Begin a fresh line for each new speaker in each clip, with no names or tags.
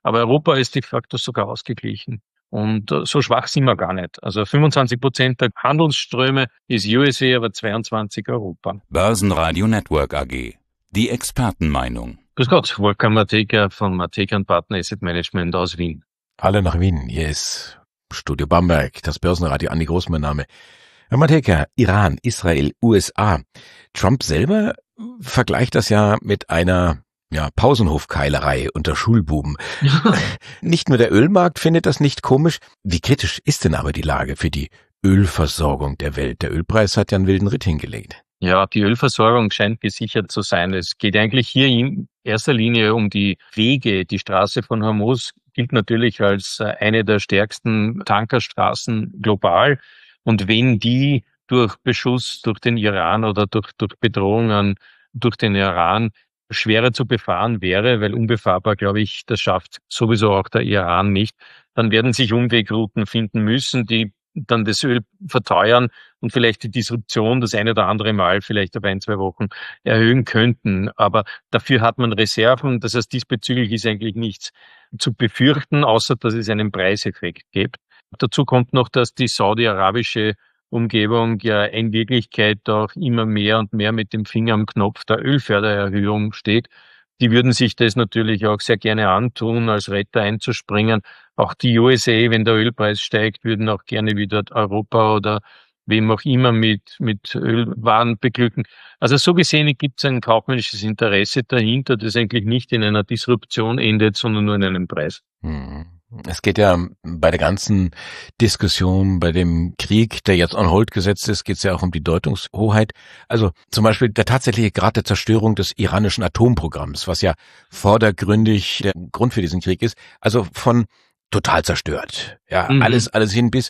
Aber Europa ist de facto sogar ausgeglichen. Und so schwach sind wir gar nicht. Also 25% der Handelsströme ist USA, aber 22 Europa.
Börsenradio Network AG. Die Expertenmeinung.
Grüß Gott, Wolfgang Matejka von Matejka & Partner Asset Management aus Wien.
Alle nach Wien. Hier ist Studio Bamberg, das Börsenradio. Andi Groß, mein Name. Herr Matejka, Iran, Israel, USA. Trump selber vergleicht das ja mit einer Pausenhofkeilerei unter Schulbuben. Nicht nur der Ölmarkt findet das nicht komisch. Wie kritisch ist denn aber die Lage für die Ölversorgung der Welt? Der Ölpreis hat ja einen wilden Ritt hingelegt.
Ja, die Ölversorgung scheint gesichert zu sein. Es geht eigentlich hier in erster Linie um die Wege. Die Straße von Hormuz gilt natürlich als eine der stärksten Tankerstraßen global. Und wenn die durch Beschuss durch den Iran oder durch Bedrohungen durch den Iran schwerer zu befahren wäre, weil unbefahrbar, glaube ich, das schafft sowieso auch der Iran nicht, dann werden sich Umwegrouten finden müssen, die dann das Öl verteuern und vielleicht die Disruption das eine oder andere Mal vielleicht auf 1-2 Wochen erhöhen könnten. Aber dafür hat man Reserven. Das heißt, diesbezüglich ist eigentlich nichts zu befürchten, außer dass es einen Preiseffekt gibt. Dazu kommt noch, dass die saudi-arabische Umgebung ja in Wirklichkeit auch immer mehr und mehr mit dem Finger am Knopf der Ölfördererhöhung steht. Die würden sich das natürlich auch sehr gerne antun, als Retter einzuspringen. Auch die USA, wenn der Ölpreis steigt, würden auch gerne wieder Europa oder wem auch immer mit Ölwaren beglücken. Also so gesehen gibt es ein kaufmännisches Interesse dahinter, das eigentlich nicht in einer Disruption endet, sondern nur in einem Preis.
Es geht ja bei der ganzen Diskussion, bei dem Krieg, der jetzt on hold gesetzt ist, geht es ja auch um die Deutungshoheit. Also zum Beispiel der tatsächliche Grad der Zerstörung des iranischen Atomprogramms, was ja vordergründig der Grund für diesen Krieg ist. Also von total zerstört. Ja, alles hin bis,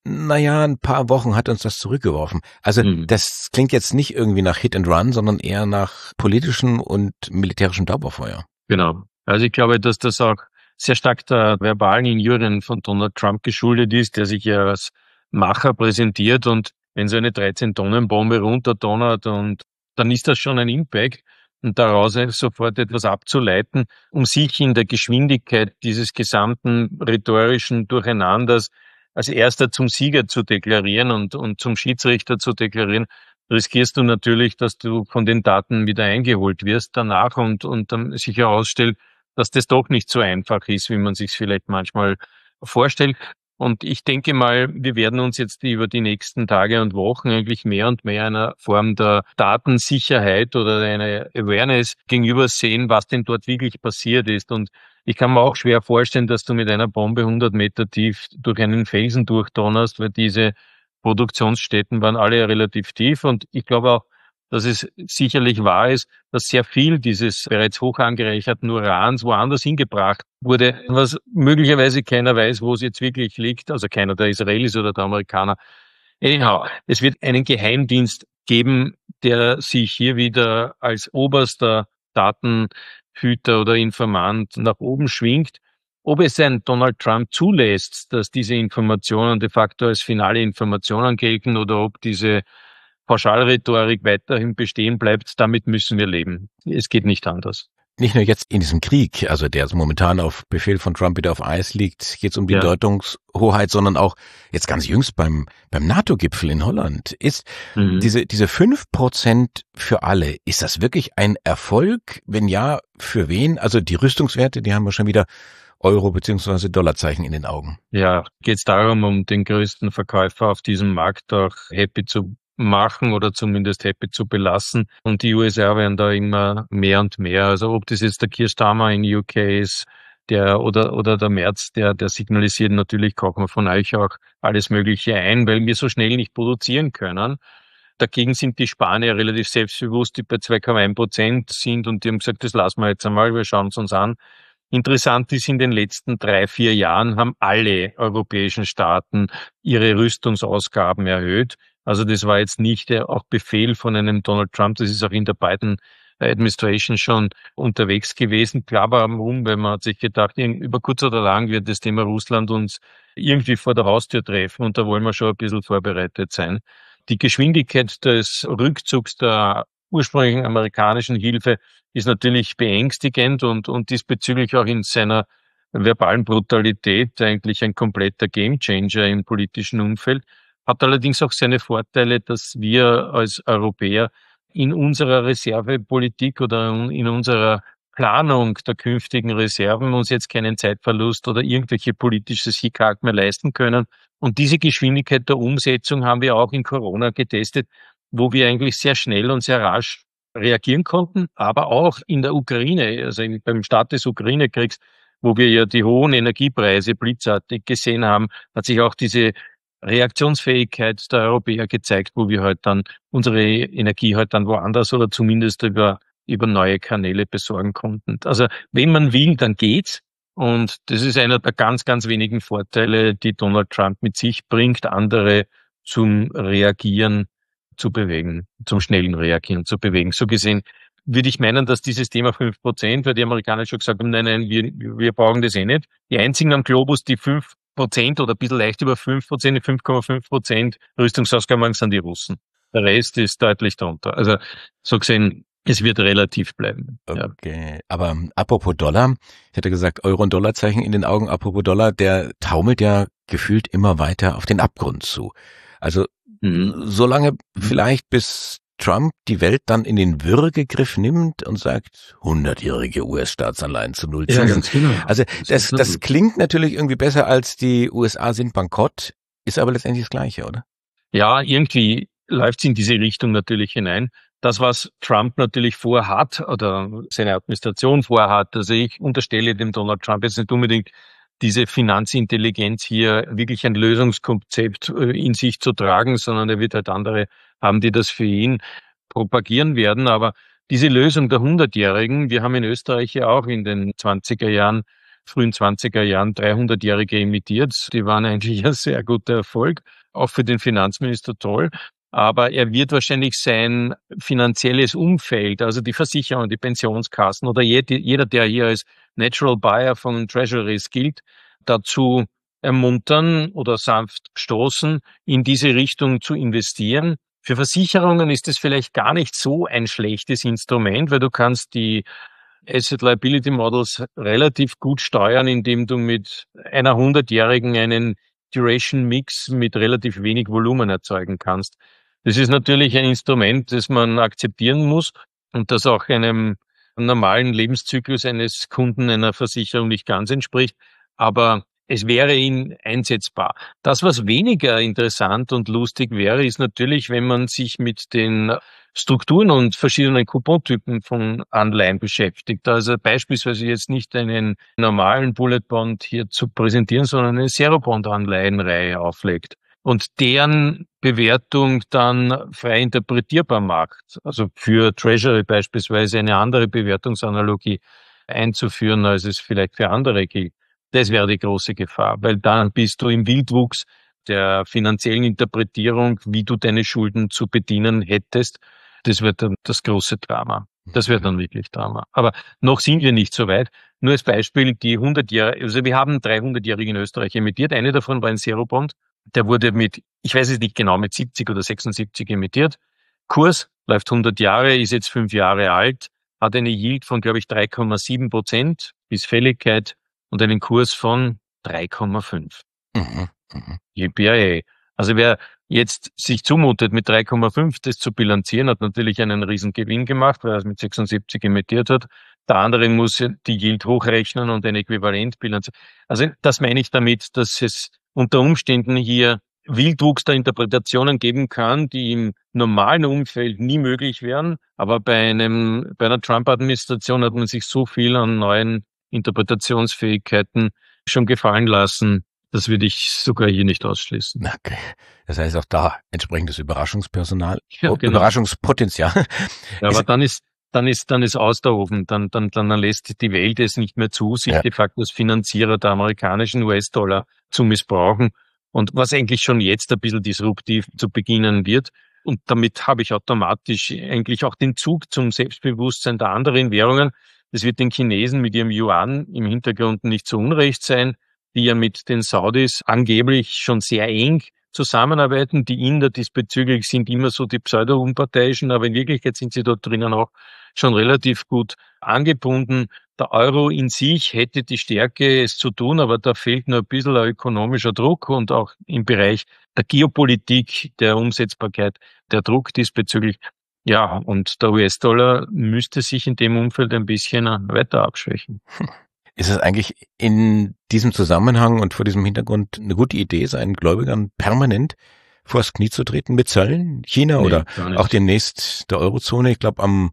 ein paar Wochen hat uns das zurückgeworfen. Also das klingt jetzt nicht irgendwie nach Hit and Run, sondern eher nach politischem und militärischem Dauerfeuer.
Genau. Also ich glaube, dass das auch sehr stark der verbalen Injurien von Donald Trump geschuldet ist, der sich ja als Macher präsentiert, und wenn so eine 13-Tonnen-Bombe runterdonnert, und dann ist das schon ein Impact, und daraus sofort etwas abzuleiten, um sich in der Geschwindigkeit dieses gesamten rhetorischen Durcheinanders als erster zum Sieger zu deklarieren und zum Schiedsrichter zu deklarieren, riskierst du natürlich, dass du von den Daten wieder eingeholt wirst danach und dann sich herausstellt, dass das doch nicht so einfach ist, wie man sich vielleicht manchmal vorstellt. Und ich denke mal, wir werden uns jetzt über die nächsten Tage und Wochen eigentlich mehr und mehr einer Form der Datensicherheit oder einer Awareness gegenüber sehen, was denn dort wirklich passiert ist. Und ich kann mir auch schwer vorstellen, dass du mit einer Bombe 100 Meter tief durch einen Felsen durchdonnerst, weil diese Produktionsstätten waren alle relativ tief. Und ich glaube auch, dass es sicherlich wahr ist, dass sehr viel dieses bereits hoch angereicherten Urans woanders hingebracht wurde, was möglicherweise keiner weiß, wo es jetzt wirklich liegt, also keiner der Israelis oder der Amerikaner. Anyhow, es wird einen Geheimdienst geben, der sich hier wieder als oberster Datenhüter oder Informant nach oben schwingt. Ob es ein Donald Trump zulässt, dass diese Informationen de facto als finale Informationen gelten, oder ob diese Pauschalrhetorik weiterhin bestehen bleibt, damit müssen wir leben. Es geht nicht anders.
Nicht nur jetzt in diesem Krieg, also der momentan auf Befehl von Trump wieder auf Eis liegt, geht es um die Deutungshoheit, sondern auch jetzt ganz jüngst beim NATO-Gipfel in Holland. Ist diese 5% für alle, ist das wirklich ein Erfolg? Wenn ja, für wen? Also die Rüstungswerte, die haben wir schon wieder Euro- bzw. Dollarzeichen in den Augen.
Ja, geht es darum, um den größten Verkäufer auf diesem Markt auch happy zu machen oder zumindest happy zu belassen. Und die USA werden da immer mehr und mehr. Also ob das jetzt der Keir Starmer in UK ist, oder der Merz, der signalisiert, natürlich kaufen wir von euch auch alles Mögliche ein, weil wir so schnell nicht produzieren können. Dagegen sind die Spanier relativ selbstbewusst, die bei 2,1% sind, und die haben gesagt, das lassen wir jetzt einmal, wir schauen es uns an. Interessant ist, in den letzten 3-4 Jahren haben alle europäischen Staaten ihre Rüstungsausgaben erhöht. Also das war jetzt nicht auch Befehl von einem Donald Trump, das ist auch in der Biden Administration schon unterwegs gewesen. Klar, warum? Weil man hat sich gedacht, über kurz oder lang wird das Thema Russland uns irgendwie vor der Haustür treffen, und da wollen wir schon ein bisschen vorbereitet sein. Die Geschwindigkeit des Rückzugs der ursprünglichen amerikanischen Hilfe ist natürlich beängstigend und diesbezüglich auch in seiner verbalen Brutalität eigentlich ein kompletter Gamechanger im politischen Umfeld. Hat allerdings auch seine Vorteile, dass wir als Europäer in unserer Reservepolitik oder in unserer Planung der künftigen Reserven uns jetzt keinen Zeitverlust oder irgendwelche politisches Hickhack mehr leisten können. Und diese Geschwindigkeit der Umsetzung haben wir auch in Corona getestet, wo wir eigentlich sehr schnell und sehr rasch reagieren konnten, aber auch in der Ukraine, also beim Start des Ukraine-Kriegs, wo wir ja die hohen Energiepreise blitzartig gesehen haben, hat sich auch diese Reaktionsfähigkeit der Europäer gezeigt, wo wir halt dann unsere Energie halt dann woanders oder zumindest über neue Kanäle besorgen konnten. Also wenn man will, dann geht's. Und das ist einer der ganz, ganz wenigen Vorteile, die Donald Trump mit sich bringt, andere zum Reagieren zu bewegen, zum schnellen Reagieren zu bewegen. So gesehen würde ich meinen, dass dieses Thema 5%, weil die Amerikaner schon gesagt haben, nein, wir brauchen das eh nicht. Die einzigen am Globus, die 5% oder ein bisschen leicht über 5%, 5,5% Rüstungsausgaben sind die Russen. Der Rest ist deutlich drunter. Also so gesehen, es wird relativ bleiben.
Okay, ja. Aber apropos Dollar, ich hätte gesagt, Euro- und Dollarzeichen in den Augen, apropos Dollar, der taumelt ja gefühlt immer weiter auf den Abgrund zu. Also solange vielleicht bis Trump die Welt dann in den Würgegriff nimmt und sagt, 100-jährige US-Staatsanleihen zu Nullzinsen. Ja, ganz genau. Also das klingt natürlich irgendwie besser als die USA sind bankrott, ist aber letztendlich das Gleiche, oder?
Ja, irgendwie läuft es in diese Richtung natürlich hinein. Das, was Trump natürlich vorhat oder seine Administration vorhat, also ich unterstelle dem Donald Trump jetzt nicht unbedingt diese Finanzintelligenz hier wirklich ein Lösungskonzept in sich zu tragen, sondern er wird halt andere haben, die das für ihn propagieren werden. Aber diese Lösung der 100-Jährigen, wir haben in Österreich ja auch in den 20er Jahren, frühen 20er Jahren 300-Jährige emittiert. Die waren eigentlich ein sehr guter Erfolg, auch für den Finanzminister toll. Aber er wird wahrscheinlich sein finanzielles Umfeld, also die Versicherungen, die Pensionskassen oder jeder, der hier als Natural Buyer von Treasuries gilt, dazu ermuntern oder sanft stoßen, in diese Richtung zu investieren. Für Versicherungen ist es vielleicht gar nicht so ein schlechtes Instrument, weil du kannst die Asset Liability Models relativ gut steuern, indem du mit einer 100-Jährigen einen Duration Mix mit relativ wenig Volumen erzeugen kannst. Das ist natürlich ein Instrument, das man akzeptieren muss und das auch einem normalen Lebenszyklus eines Kunden einer Versicherung nicht ganz entspricht, aber es wäre ihnen einsetzbar. Das, was weniger interessant und lustig wäre, ist natürlich, wenn man sich mit den Strukturen und verschiedenen Coupontypen von Anleihen beschäftigt. Also beispielsweise jetzt nicht einen normalen Bullet Bond hier zu präsentieren, sondern eine Zero Bond Anleihenreihe auflegt und deren Bewertung dann frei interpretierbar macht. Also für Treasury beispielsweise eine andere Bewertungsanalogie einzuführen, als es vielleicht für andere gilt. Das wäre die große Gefahr, weil dann bist du im Wildwuchs der finanziellen Interpretierung, wie du deine Schulden zu bedienen hättest. Das wird dann das große Drama. Das wird dann wirklich Drama. Aber noch sind wir nicht so weit. Nur als Beispiel, die 100-Jährige, also wir haben 300-Jährige in Österreich emittiert. Eine davon war ein Zero Bond. Der wurde mit, ich weiß es nicht genau, mit 70 oder 76 emittiert. Kurs läuft 100 Jahre, ist jetzt 5 Jahre alt, hat eine Yield von, glaube ich, 3,7% bis Fälligkeit und einen Kurs von 3,5. Yippie. Also wer jetzt sich zumutet, mit 3,5 das zu bilanzieren, hat natürlich einen riesen Gewinn gemacht, weil er es mit 76 emittiert hat. Der andere muss die Yield hochrechnen und ein Äquivalent bilanzieren. Also das meine ich damit, dass es unter Umständen hier Wildwuchs der Interpretationen geben kann, die im normalen Umfeld nie möglich wären. Aber bei einer Trump-Administration hat man sich so viel an neuen Interpretationsfähigkeiten schon gefallen lassen. Das würde ich sogar hier nicht ausschließen.
Okay. Das heißt auch da entsprechendes Überraschungspersonal,
ja, genau.
Überraschungspotenzial.
Ja, aber dann ist aus der Ofen. Dann lässt die Welt es nicht mehr zu, sich de facto als Finanzierer der amerikanischen US-Dollar zu missbrauchen. Und was eigentlich schon jetzt ein bisschen disruptiv zu beginnen wird. Und damit habe ich automatisch eigentlich auch den Zug zum Selbstbewusstsein der anderen Währungen. Das wird den Chinesen mit ihrem Yuan im Hintergrund nicht so unrecht sein, die ja mit den Saudis angeblich schon sehr eng zusammenarbeiten. Die Inder diesbezüglich sind immer so die pseudo-unparteiischen, aber in Wirklichkeit sind sie dort drinnen auch schon relativ gut angebunden. Der Euro in sich hätte die Stärke, es zu tun, aber da fehlt nur ein bisschen ein ökonomischer Druck und auch im Bereich der Geopolitik, der Umsetzbarkeit, der Druck diesbezüglich. Ja, und der US-Dollar müsste sich in dem Umfeld ein bisschen weiter abschwächen.
Ist es eigentlich in diesem Zusammenhang und vor diesem Hintergrund eine gute Idee, seinen Gläubigern permanent vors Knie zu treten mit Zöllen? China oder auch demnächst der Eurozone? Ich glaube, am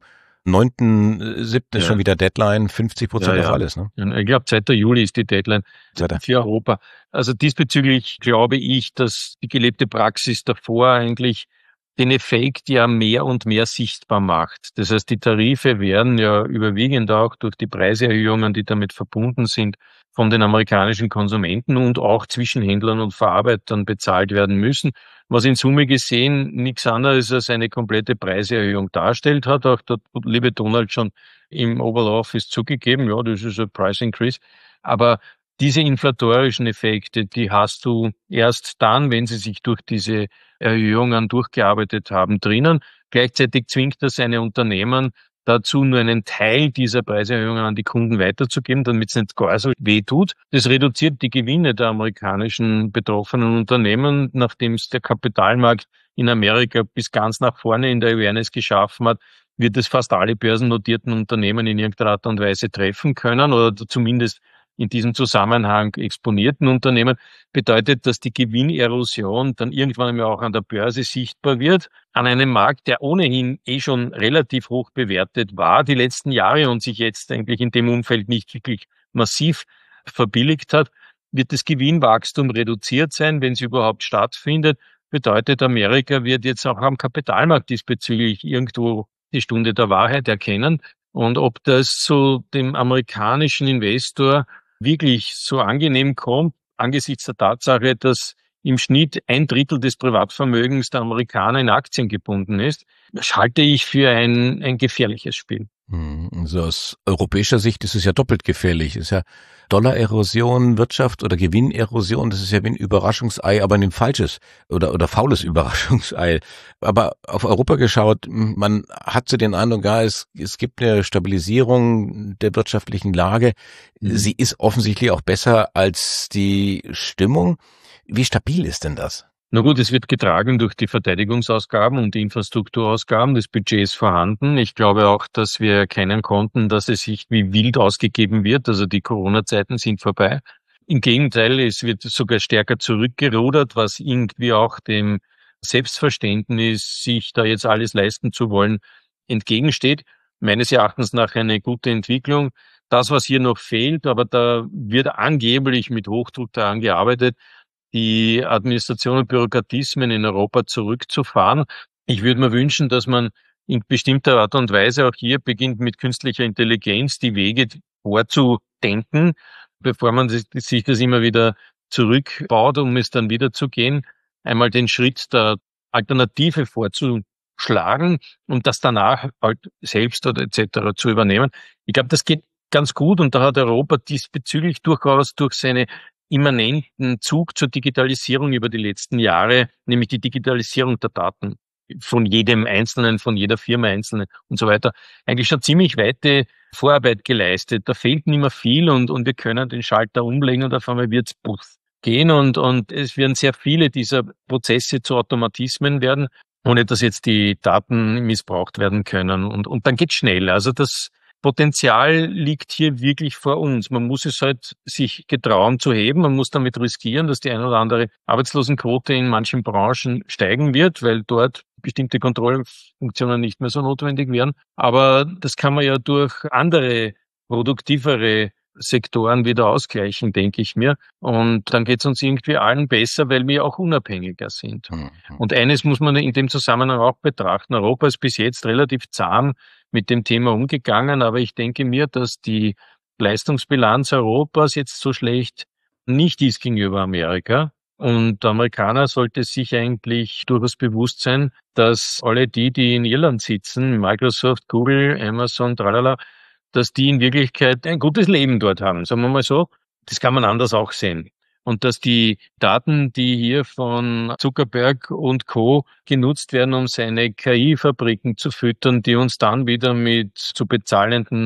9.7. ist schon wieder Deadline, 50% auf alles. Ne?
Ich glaube, 2. Juli ist die Deadline für Europa. Also diesbezüglich glaube ich, dass die gelebte Praxis davor eigentlich den Effekt ja mehr und mehr sichtbar macht. Das heißt, die Tarife werden ja überwiegend auch durch die Preiserhöhungen, die damit verbunden sind, von den amerikanischen Konsumenten und auch Zwischenhändlern und Verarbeitern bezahlt werden müssen, was in Summe gesehen nichts anderes als eine komplette Preiserhöhung darstellt, hat auch der liebe Donald schon im Oval Office zugegeben, ja, das ist ein Price Increase. Aber diese inflatorischen Effekte, die hast du erst dann, wenn sie sich durch diese Erhöhungen durchgearbeitet haben, drinnen. Gleichzeitig zwingt das eine Unternehmen dazu, nur einen Teil dieser Preiserhöhungen an die Kunden weiterzugeben, damit es nicht gar so weh tut. Das reduziert die Gewinne der amerikanischen betroffenen Unternehmen, nachdem es der Kapitalmarkt in Amerika bis ganz nach vorne in der Awareness geschaffen hat, wird es fast alle börsennotierten Unternehmen in irgendeiner Art und Weise treffen können oder zumindest in diesem Zusammenhang exponierten Unternehmen, bedeutet, dass die Gewinnerosion dann irgendwann einmal auch an der Börse sichtbar wird, an einem Markt, der ohnehin schon relativ hoch bewertet war die letzten Jahre und sich jetzt eigentlich in dem Umfeld nicht wirklich massiv verbilligt hat, wird das Gewinnwachstum reduziert sein, wenn es überhaupt stattfindet. Bedeutet, Amerika wird jetzt auch am Kapitalmarkt diesbezüglich irgendwo die Stunde der Wahrheit erkennen. Und ob das so dem amerikanischen Investor wirklich so angenehm kommt, angesichts der Tatsache, dass im Schnitt 1/3 des Privatvermögens der Amerikaner in Aktien gebunden ist, das halte ich für ein gefährliches Spiel.
Also aus europäischer Sicht ist es ja doppelt gefährlich. Es ist ja Dollarerosion, Wirtschaft oder Gewinnerosion, das ist ja wie ein Überraschungsei, aber ein falsches oder faules Überraschungsei. Aber auf Europa geschaut, man hat so den Eindruck, ja, es gibt eine Stabilisierung der wirtschaftlichen Lage. Sie ist offensichtlich auch besser als die Stimmung. Wie stabil ist denn das?
Na gut, es wird getragen durch die Verteidigungsausgaben und die Infrastrukturausgaben. Das Budget ist vorhanden. Ich glaube auch, dass wir erkennen konnten, dass es sich wie wild ausgegeben wird. Also die Corona-Zeiten sind vorbei. Im Gegenteil, es wird sogar stärker zurückgerudert, was irgendwie auch dem Selbstverständnis, sich da jetzt alles leisten zu wollen, entgegensteht. Meines Erachtens nach eine gute Entwicklung. Das, was hier noch fehlt, aber da wird angeblich mit Hochdruck daran gearbeitet, die Administration und Bürokratismen in Europa zurückzufahren. Ich würde mir wünschen, dass man in bestimmter Art und Weise auch hier beginnt, mit künstlicher Intelligenz die Wege vorzudenken, bevor man sich das immer wieder zurückbaut, um es dann wieder zu gehen, einmal den Schritt der Alternative vorzuschlagen und das danach halt selbst oder etc. zu übernehmen. Ich glaube, das geht ganz gut und da hat Europa diesbezüglich durchaus durch seine immanenten Zug zur Digitalisierung über die letzten Jahre, nämlich die Digitalisierung der Daten von jedem Einzelnen, von jeder Firma Einzelnen und so weiter, eigentlich schon ziemlich weite Vorarbeit geleistet. Da fehlt nicht mehr viel und wir können den Schalter umlegen und auf einmal wird's gehen und es werden sehr viele dieser Prozesse zu Automatismen werden, ohne dass jetzt die Daten missbraucht werden können und dann geht's schnell. Also das Potenzial liegt hier wirklich vor uns. Man muss es halt sich getrauen zu heben. Man muss damit riskieren, dass die ein oder andere Arbeitslosenquote in manchen Branchen steigen wird, weil dort bestimmte Kontrollfunktionen nicht mehr so notwendig wären. Aber das kann man ja durch andere, produktivere Sektoren wieder ausgleichen, denke ich mir. Und dann geht es uns irgendwie allen besser, weil wir auch unabhängiger sind. Und eines muss man in dem Zusammenhang auch betrachten. Europa ist bis jetzt relativ zahm mit dem Thema umgegangen, aber ich denke mir, dass die Leistungsbilanz Europas jetzt so schlecht nicht ist gegenüber Amerika. Und der Amerikaner sollte sich eigentlich durchaus bewusst sein, dass alle die in Irland sitzen, Microsoft, Google, Amazon, tralala, dass die in Wirklichkeit ein gutes Leben dort haben, sagen wir mal so. Das kann man anders auch sehen. Und dass die Daten, die hier von Zuckerberg und Co. genutzt werden, um seine KI-Fabriken zu füttern, die uns dann wieder mit zu bezahlenden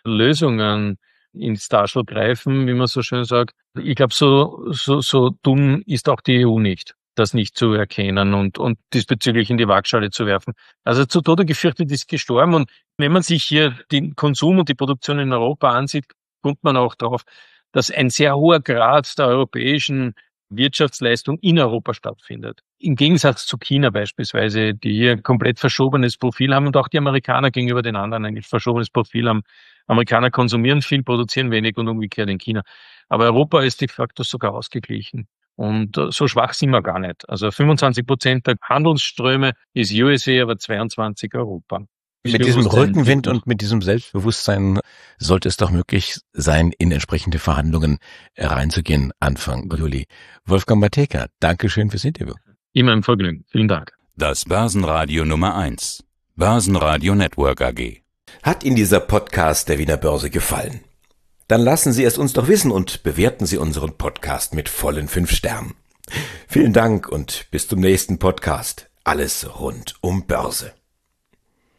Lösungen ins Taschel greifen, wie man so schön sagt. Ich glaube, so dumm ist auch die EU nicht, das nicht zu erkennen und diesbezüglich in die Waagschale zu werfen. Also zu Tode gefürchtet ist gestorben. Und wenn man sich hier den Konsum und die Produktion in Europa ansieht, kommt man auch darauf, dass ein sehr hoher Grad der europäischen Wirtschaftsleistung in Europa stattfindet. Im Gegensatz zu China beispielsweise, die hier komplett verschobenes Profil haben und auch die Amerikaner gegenüber den anderen eigentlich verschobenes Profil haben. Amerikaner konsumieren viel, produzieren wenig und umgekehrt in China. Aber Europa ist de facto sogar ausgeglichen. Und so schwach sind wir gar nicht. Also 25% der Handelsströme ist USA, aber 22 Europa.
Mit diesem Rückenwind und mit diesem Selbstbewusstsein sollte es doch möglich sein, in entsprechende Verhandlungen reinzugehen Anfang Juli. Wolfgang Matejka, Dankeschön fürs Interview.
Immer ein Vergnügen. Vielen Dank.
Das Börsenradio Nummer 1. Börsenradio Network AG.
Hat Ihnen dieser Podcast der Wiener Börse gefallen? Dann lassen Sie es uns doch wissen und bewerten Sie unseren Podcast mit vollen 5 Sternen. Vielen Dank und bis zum nächsten Podcast. Alles rund um Börse.